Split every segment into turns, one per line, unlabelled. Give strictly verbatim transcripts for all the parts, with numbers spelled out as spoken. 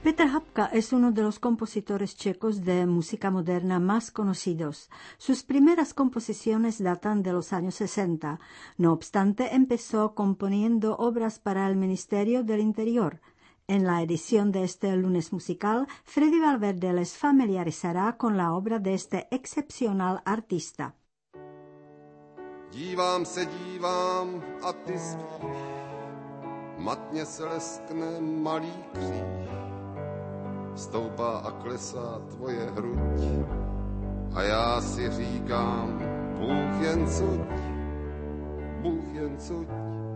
Peter Habka es uno de los compositores checos de música moderna más conocidos. Sus primeras composiciones datan de los años sesenta. No obstante, empezó componiendo obras para el Ministerio del Interior. En la edición de este lunes musical, Freddy Valverde les familiarizará con la obra de este excepcional artista.
Dívám se, dívám a ty spíš, matně se leskne malý kříž, stoupá a klesá tvoje hruď a já si říkám, Bůh jen cuď, Bůh jen cuď.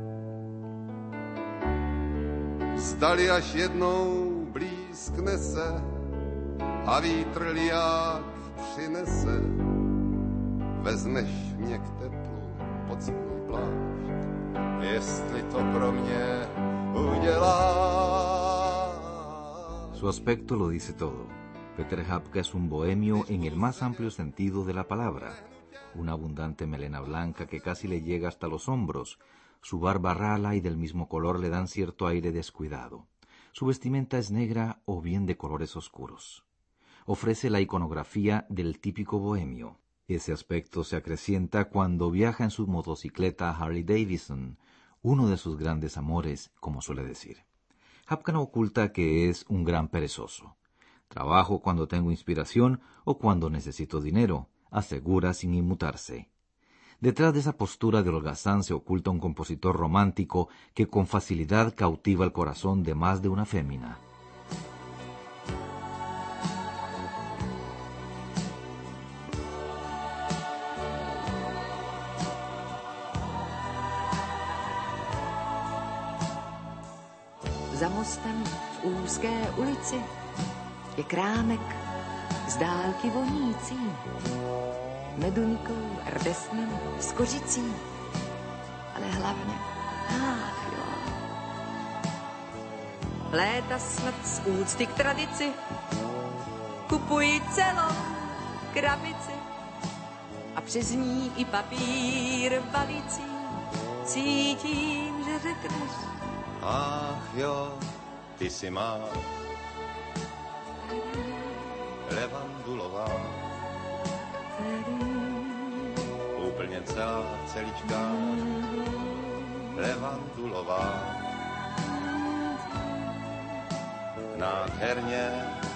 Zdali až jednou blízkne se a vítr liák přinese, vezmeš mě k teplu pod svůj plášť, jestli to pro mě uděláš.
Su aspecto lo dice todo. Peter Habka es un bohemio en el más amplio sentido de la palabra. Una abundante melena blanca que casi le llega hasta los hombros. Su barba rala y del mismo color le dan cierto aire descuidado. Su vestimenta es negra o bien de colores oscuros. Ofrece la iconografía del típico bohemio. Ese aspecto se acrecienta cuando viaja en su motocicleta Harley Davidson, uno de sus grandes amores, como suele decir. Habka no oculta que es un gran perezoso. Trabajo cuando tengo inspiración o cuando necesito dinero, asegura sin inmutarse. Detrás de esa postura de holgazán se oculta un compositor romántico que con facilidad cautiva el corazón de más de una fémina.
Za mostem v úzké ulici je krámek z dálky vonící meduňkou, rdesnem, s kořicí, ale hlavně, ach jo. Léta snad z úcty k tradici kupuji celou krabici a přes ní i papír balící. Cítím, že řekneš,
ach jo, ty si má levandulová, úplně celá, celičká, levandulová, nádherně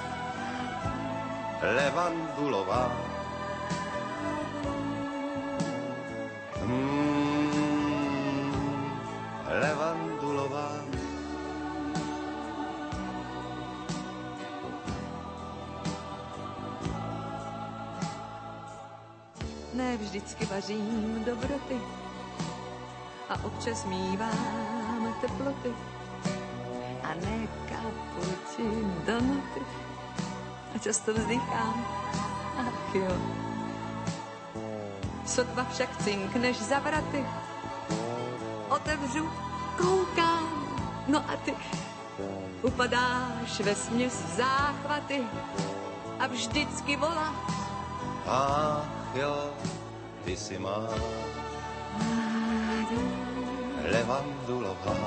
levandulová. Hmm, levandulová.
Ne vždycky vařím dobroty a občas mívám teploty a ne kapuči do noty a často vzdychám, ach jo. Sotva však cinkneš za vraty, otevřu, koukám, no a ty upadáš vesměs v záchvaty a vždycky voláš,
ach jo, ty si má levandulová,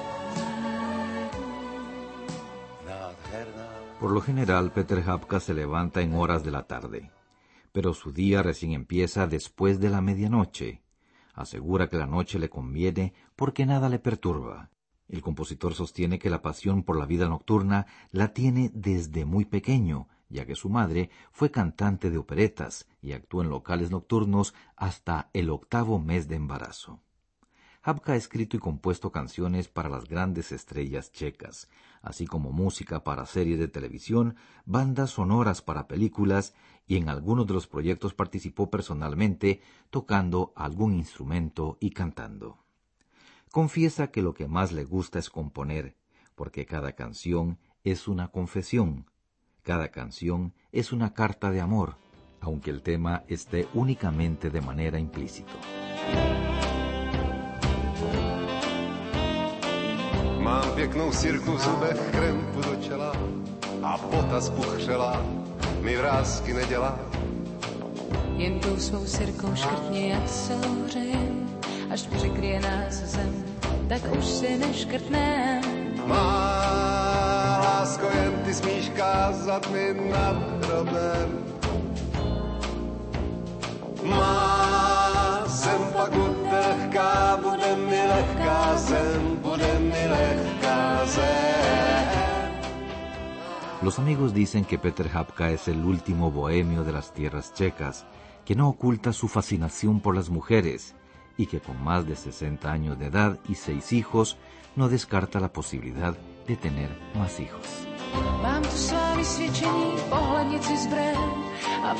nádherná.
Por lo general, Peter Habka se levanta en horas de la tarde, pero su día recién empieza después de la medianoche. Asegura que la noche le conviene porque nada le perturba. El compositor sostiene que la pasión por la vida nocturna la tiene desde muy pequeño, ya que su madre fue cantante de operetas y actuó en locales nocturnos hasta el octavo mes de embarazo. Habka ha escrito y compuesto canciones para las grandes estrellas checas, así como música para series de televisión, bandas sonoras para películas, y en algunos de los proyectos participó personalmente, tocando algún instrumento y cantando. Confiesa que lo que más le gusta es componer, porque cada canción es una confesión. Cada canción es una carta de amor, aunque el tema esté únicamente de manera implícita.
Mám pěknou sirku v zubech, krempu do čela a bota spuchřelá mi vrásky nedělá.
Jen tou svou sirkou škrtni, jak se ohřejem, až překryje nás zem, tak už si neškrtnem.
Má lásko, jen ty ukázat mi nad hrobem. Má zem pak bude lehká, bude mi lehká zem, bude mi lehká zem.
Los amigos dicen que Petr Habka es el último bohemio de las tierras checas, que no oculta su fascinación por las mujeres y que con más de sesenta años de edad y seis hijos no descarta la posibilidad de tener más hijos.
Mám tu svá vysvědčení, pohlednici zbraň a